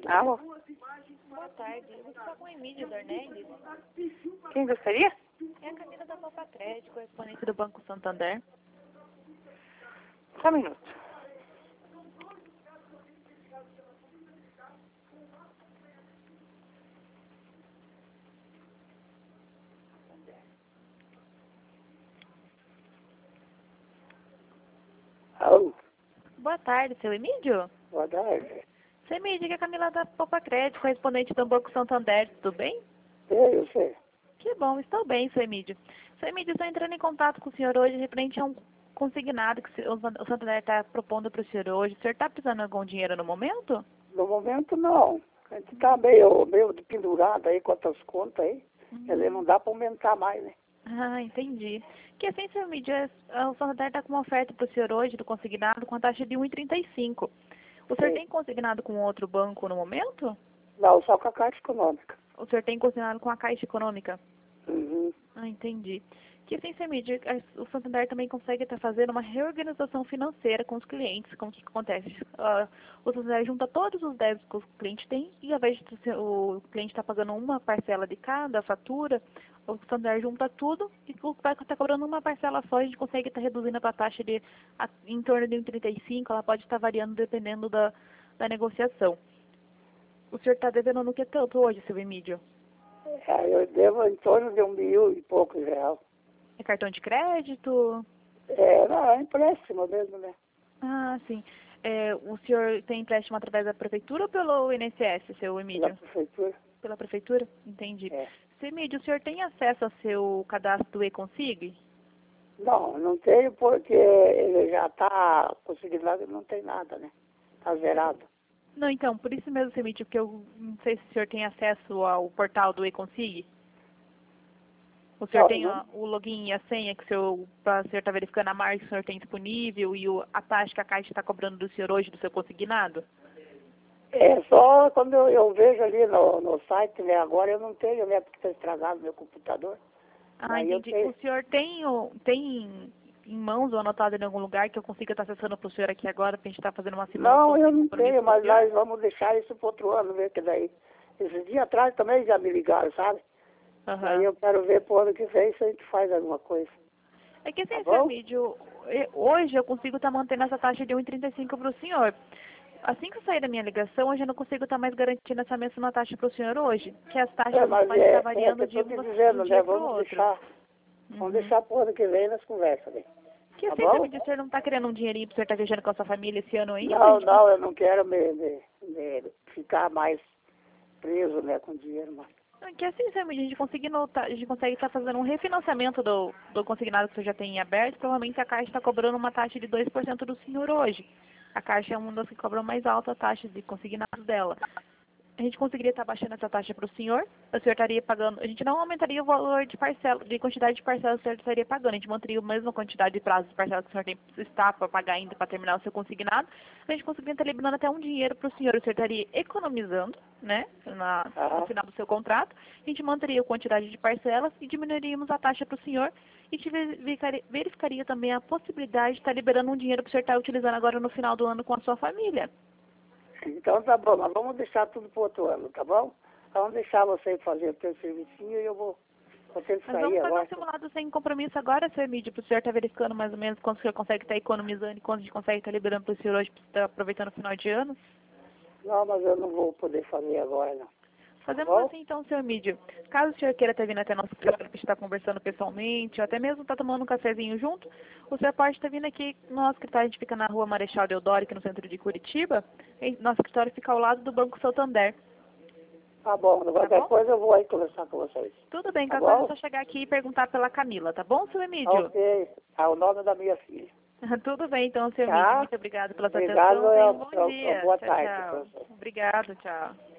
Alô? Boa tarde, eu estou com o Emílio Dornelles. Quem gostaria? É a Camila da Copa Crédito, correspondente do Banco Santander. Só um minuto. Alô? Boa tarde, seu Emílio? Boa tarde. Seu Emílio, que é a Camila da Copa Crédito, correspondente do Banco Santander, tudo bem? Eu sei. Que bom, estou bem, seu Emílio. Seu Emílio, estou entrando em contato com o senhor hoje referente a um consignado que o Santander está propondo para o senhor hoje. O senhor está precisando de algum dinheiro no momento? No momento, não. A gente tá meio pendurado aí com outras contas aí. Quer dizer, não dá para aumentar mais, né? Ah, entendi. Que assim, seu Emílio, o Santander está com uma oferta para o senhor hoje do consignado com a taxa de 1,35. O senhor Sim. tem consignado com outro banco no momento? Não, só com a Caixa Econômica. O senhor tem consignado com a Caixa Econômica? Uhum. Ah, entendi. Que assim, seu Emílio, o Santander também consegue estar fazendo uma reorganização financeira com os clientes. Como que acontece? O Santander junta todos os débitos que o cliente tem e ao invés de o cliente estar pagando uma parcela de cada fatura, o Santander junta tudo e o banco está cobrando uma parcela só e a gente consegue estar reduzindo a taxa em torno de 1,35. Ela pode estar variando dependendo da negociação. O senhor está devendo no que tanto hoje, seu Emílio? Eu devo em torno de 1.000 e poucos reais. É cartão de crédito? Não, é empréstimo mesmo, né? Ah, sim. O senhor tem empréstimo através da prefeitura ou pelo INSS, seu Da Emílio? prefeitura. Pela prefeitura? Entendi. É. Seu Emílio, o senhor tem acesso ao seu cadastro do E-Consig? Não, não tenho porque ele já está consignado e não tem nada, né? Está zerado. Não, então, por isso mesmo, seu Emílio, porque eu não sei se o senhor tem acesso ao portal do E-Consig. O senhor Não, tem não, o login e a senha que o senhor está verificando a marca que o senhor tem disponível e a taxa que a Caixa está cobrando do senhor hoje do seu consignado? é só quando eu vejo ali no site, né? Agora eu não tenho, né? Porque está estragado meu computador. Ah, Daí eu entendi. tenho. O senhor tem em mãos ou anotado em algum lugar que eu consiga estar acessando para o senhor aqui agora para a gente estar fazendo uma simulação Não, eu sem não compromisso tenho, com o mas senhor? nós vamos deixar isso para outro ano, ver que daí. Esses dias atrás também já me ligaram, sabe? Daí Aham. eu quero ver pro ano que vem se a gente faz alguma coisa. É que Tá assim, seu bom? Emílio, hoje eu consigo estar mantendo essa taxa de 1,35 para o senhor. Assim que eu sair da minha ligação, hoje eu não consigo estar mais garantindo essa mesma taxa para o senhor hoje, que as taxas Mas podem estar é que variando eu de tô te um dizendo, dia né? para o Vamos outro. deixar. Vamos Uhum. deixar pro ano que vem nas conversas, né? Que Tá assim, seu bom? Emílio, o senhor não está querendo um dinheirinho para o senhor estar viajando com a sua família esse ano ainda? Não, não, eu não quero me ficar mais preso, né, com dinheiro, mas. Que assim, seu Emílio, a gente consegue estar fazendo um refinanciamento do consignado que o senhor já tem em aberto. Provavelmente a Caixa está cobrando uma taxa de 2% do senhor hoje. A Caixa é uma das que cobram mais alta taxa de consignados dela. A gente conseguiria estar baixando essa taxa para o senhor estaria pagando, a gente não aumentaria o valor de parcela, de quantidade de parcelas que o senhor estaria pagando, a gente manteria a mesma quantidade de prazos de parcelas que o senhor está para pagar ainda para terminar o seu consignado, a gente conseguiria estar liberando até um dinheiro para o senhor estaria economizando, né, no final do seu contrato, a gente manteria a quantidade de parcelas e diminuiríamos a taxa para o senhor e verificaria também a possibilidade de estar liberando um dinheiro para o senhor estar utilizando agora no final do ano com a sua família. Então tá bom, mas vamos deixar tudo pro outro ano, tá bom? Vamos deixar você fazer o seu servicinho e eu vou ter que Mas sair vamos fazer um agora. simulado sem compromisso agora, seu Emílio, para o senhor estar verificando mais ou menos quanto o senhor consegue estar economizando e quanto a gente consegue estar liberando para o senhor hoje, para estar aproveitando o final de ano. Não, mas eu não vou poder fazer agora, não. Tá Fazemos bom? assim então, seu Emílio. Caso o senhor queira estar vindo até nosso escritório para estar conversando pessoalmente, ou até mesmo estar tomando um cafezinho junto, o senhor pode estar vindo aqui no nosso escritório, a gente fica na rua Marechal Deodoro, aqui no centro de Curitiba, e nosso escritório fica ao lado do Banco Santander. Tá bom, qualquer Bom? coisa eu vou aí conversar com vocês. Tudo bem, Tá qualquer coisa é bom? só chegar aqui e perguntar pela Camila, tá bom, seu Emílio? Ok. É o nome da minha filha. Tudo bem, então, seu Emílio. Tá? Muito obrigada pela sua Obrigado, atenção. Tenha um bom dia. boa Tchau, tarde pra tchau. você. Obrigado, tchau.